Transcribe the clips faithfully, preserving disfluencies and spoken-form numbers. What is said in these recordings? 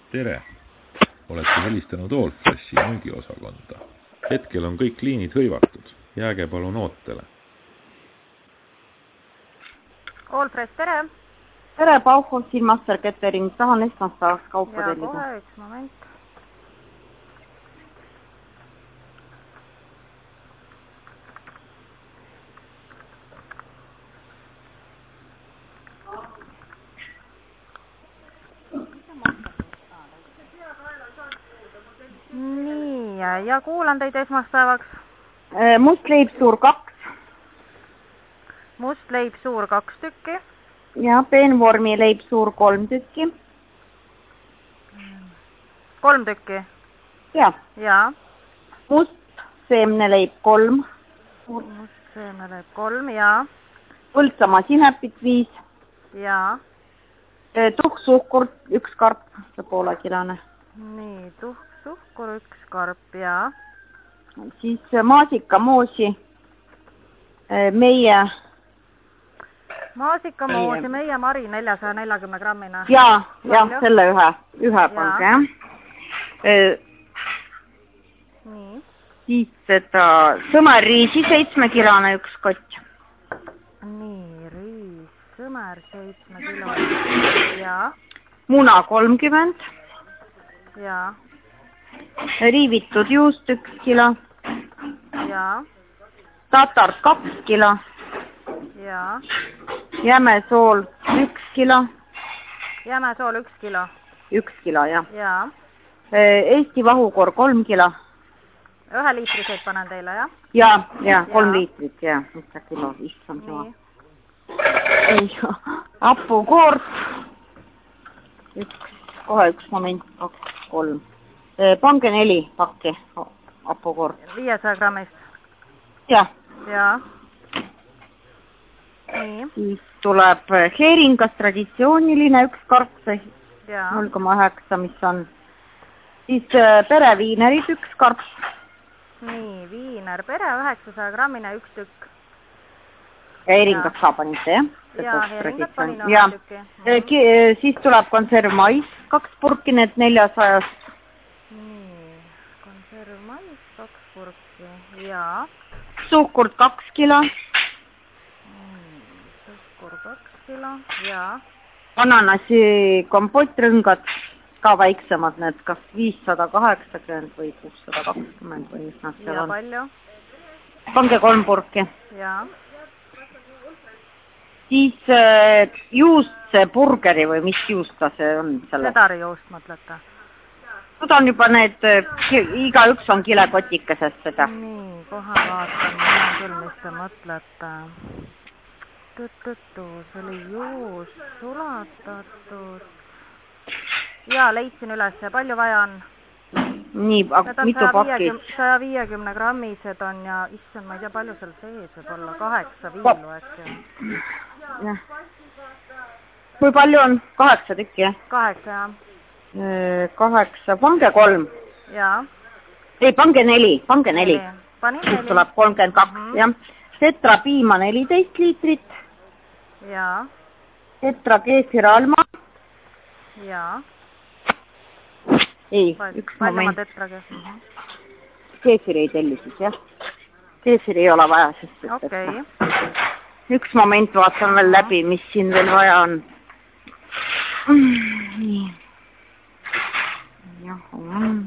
Tere! Olete helistanud Allfreshi müügiosakonda. Hetkel on kõik liinid hõivatud. Jääge palun ootele. Allfresh, tere! Tere, Bauhaus Silmaster Catering. Tahan esmaspäevaks kaupa ja tellida. Kohe üks moment. Nii, ja kuulan teid esmaspäevaks. Must leib suur kaks. Must leib suur kaks tükki. Ja peenvormi leib suur kolm tükki. Kolm tükki? Ja. Ja. Must seemne leib kolm. Must seemne leib kolm, ja. Põltsamaa sinepit viis. Ja. Tuhksuhkur üks karp, see poolekilane. Nii, tuhksuhkur üks karp, ja. Siis maasikamoosi meie Maasikamoosi meie Mari neljasaja neljakümne grammina. Ja, ja, selle ühe, ühe pange, jah. Nii. Siis seda sõmerriisi seitsmekilane üks kott. Nii, riis, sõmer seitsme kilo. Ja. Muna kolmkümmend. Ja. Riivitud juust üks kilo. Ja. Tatart kaks kilo. Ja. Jämesool üks kilo. Jämesool üks kilo. Üks kilo, jah. Ja. Eesti vahukor kolm kilo. Ühe liitriseid panen teile, jah? Ja, ja, kolm liitrit, jah. Mida kilo, issand sama. Hapukoort. Üks, kohe üks moment, kaks, kolm. Pange neli pakki hapukoort. viiesaja grammist? Jah. Ja. Nii. Siis tuleb heeringas traditsiooniline üks karp, null koma üheksa, mis on. Siis pereviinerid üks karp. Nii, viiner pere, üheksasaja grammine üks tükk. Ja heeringas saab ainult, jah? Ja, heeringas panin ühe tükki. Siis tuleb konserv mais, kaks purki, need neljasajast. Nii, konserv mais, kaks purki, ja. Suhkurt kaks kilo. Suhkur kaks kilo, ja. Ananasi kompottrõngad, ka väiksemad need, kas viissada kaheksakümmend või kuussada kakskümmend või mis nad seal on. Ja palju? Pange kolm purki. Ja. Siis juust see burgeri või mis juust ta see on? Sedari juust mõtlete? Nüüd on juba need, iga üks on kilekotikesest seda. Nii, kohe vaatan, ma olen küll, mis te mõtlete. Tõttu, see oli juust sulatatud. Ja, leidsin üles, palju vaja on? Nii, aga mitu pakid? saja viiekümne grammised on ja, issand, ma ei tea, palju seal sees võib olla, kaheksa viilu äkki. Jah. Kui palju on? Kaheksa tükki, jah? Kaheksa, jah. Kaheksa, pange kolm. Ja. Ei, pange neli, pange neli. Panin neli. Siis tuleb kolmkümmend kaks, jah. Tetra piima neliteist liitrit. Ja. Tetra keefir alma. Ja. Ei, üks moment. Tetrage. Keefir ei telli siis, jah. Keefir ei ole vaja, sest okay. Üks moment vaatan veel läbi, mis siin veel vaja on. Nii. Jah, on.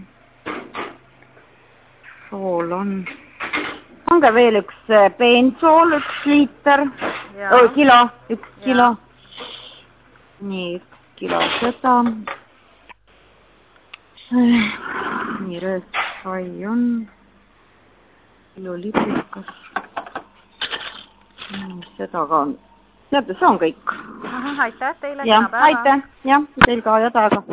Sool on. Pange veel üks peensool, üks liiter. Oh, kilo, üks kilo. Nii, üks kilo seda. Nii, röötsai on. Kilo lipikas. Seda ka on. Teate, see on kõik. Aitäh teile. Jah, aitäh. Jah, teil ka head aega.